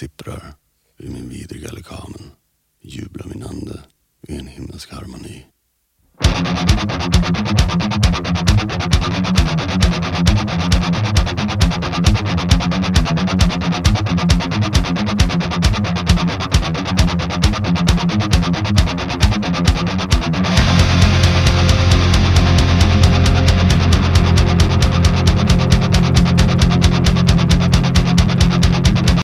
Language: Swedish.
sipprar ur min vidriga lekamen, jublar min ande i en himmelsk harmoni.